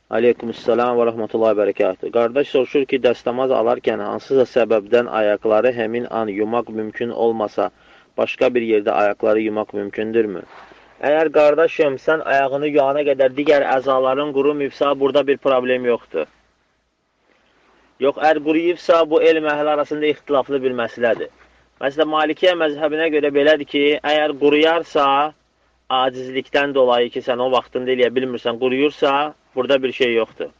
Aleykümselam və rəhmətullahi və bərəkatuhu. Qardaş soruşur ki, dəstəmaz alarkən hansısa səbəbdən ayaqları həmin an yumaq mümkün olmasa, başqa bir yerdə ayaqları yumaq mümkündürmü? Əgər qardaşım, sən ayağını yuyana qədər digər əzaların qurumuyubsa, burada bir problem yoxdur. Yox, əgər quruyubsa, bu elm əhli arasında ixtilaflı bir məsələdir. Məsələn, Malikiyyə məzhəbinə görə belədir ki, əgər quruyarsa, acizlikdən dolayı ki, sən o vaxtında eləyə bilmirsən, quruyursa, burada bir şey yoxdur.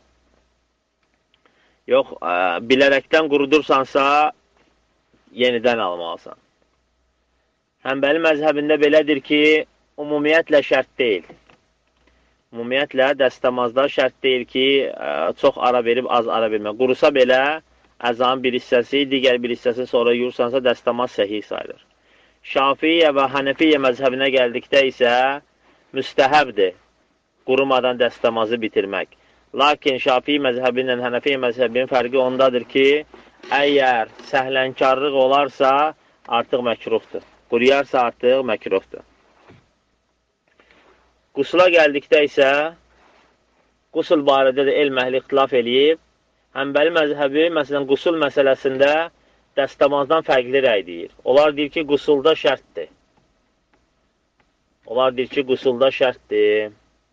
Yox, bilərəkdən qurudursansa, yenidən almalısan. Həmbəli məzhəbində belədir ki, ümumiyyətlə şərt deyil. Ümumiyyətlə, dəstəmazda şərt deyil ki, çox ara verib, az ara vermə. Qurusa belə, əzanın bir hissəsi, digər bir hissəsini sonra yuyursansa, dəstəmaz səhih sayılır. Şafiyyə və Hənəfiyyə məzhəbinə gəldikdə isə müstəhəbdir qurumadan dəstəmazı bitirmək. Lakin Şafii məzhəbi ilə Hənəfiyyə məzhəbinin fərqi ondadır ki, əgər səhlənkarlıq olarsa, artıq məkruhdur. Quruyarsa, artıq məkruhdur. Qusula gəldikdə isə, qusul barədə də elm əhli ixtilaf eləyib, Həmbəli məzhəbi, məsələn, qusul məsələsində dəstəmazdan fərqli rəy deyir. Onlar deyir ki, qusulda şərtdir. Onlar deyir ki, qusulda şərtdir.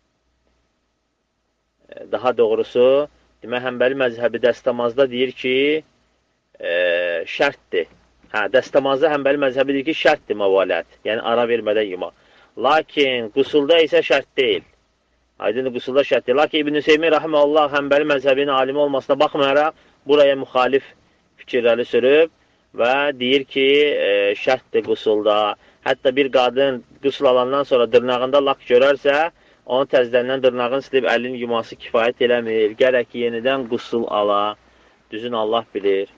Daha doğrusu, demək, Həmbəli məzhəbi dəstəmazda deyir ki, şərtdir. Dəstəmazda Həmbəli məzhəbi deyir ki, şərtdir məvalət. Yəni, ara vermədən yumaq. Lakin, qusulda isə şərt deyil. Aydın qusulda şərtdir. Lakin İbn-i Hüseymin rəhməllah Həmbəli məzhəbinin alimi olmasına baxmayaraq, buraya müxalif fikirləri sürüb və deyir ki, şərtdir qusulda. Hətta bir qadın qusul alandan sonra dırnağında lak görərsə, onu təzləndən dırnağını silib əlini yuması kifayət eləmir. Gərək ki, yenidən qusul ala. Düzün Allah bilir.